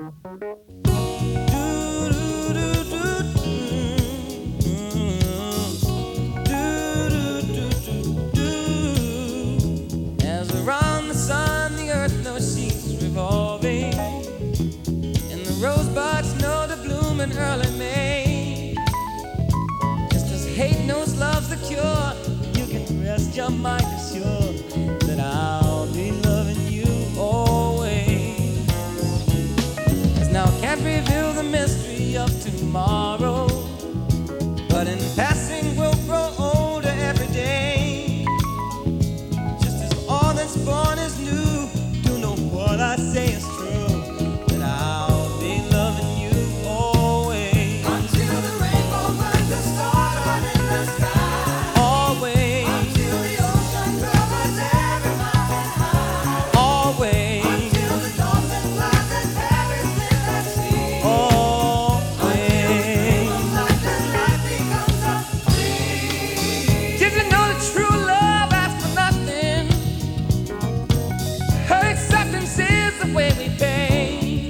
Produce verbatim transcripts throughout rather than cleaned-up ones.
As around the sun, the earth knows she's revolving, and the rosebuds know to bloom in early May. Just as hate knows love's the cure, you can rest your mind assured that I'll be loving you always. As now can't reveal the mystery of tomorrow, but in passing we'll grow older every day. Just as all that's born is new, do know what I say is true, that I'll be loving you always. Until the rainbow burns the stars out in the sky. Always. Until the ocean covers every mountain high. Always. Until the dolphin flies and everything at sea. Always. Life and life becomes a dream. Did you know that true love asks for nothing? Her acceptance is the way we pay.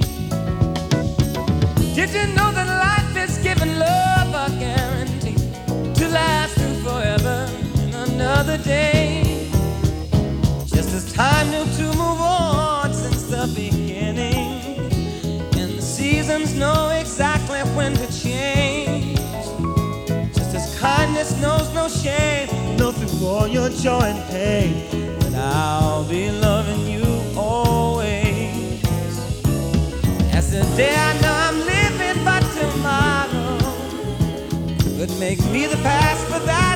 Did you know that life is giving love a guarantee to last through forever in another day? Just as time knew to move on since the beginning, and the seasons know exactly when to change. Just as kindness knows no shame, know through all your joy and pain, that I'll be loving you always. As the day I know I'm living, but tomorrow could make me the past, but that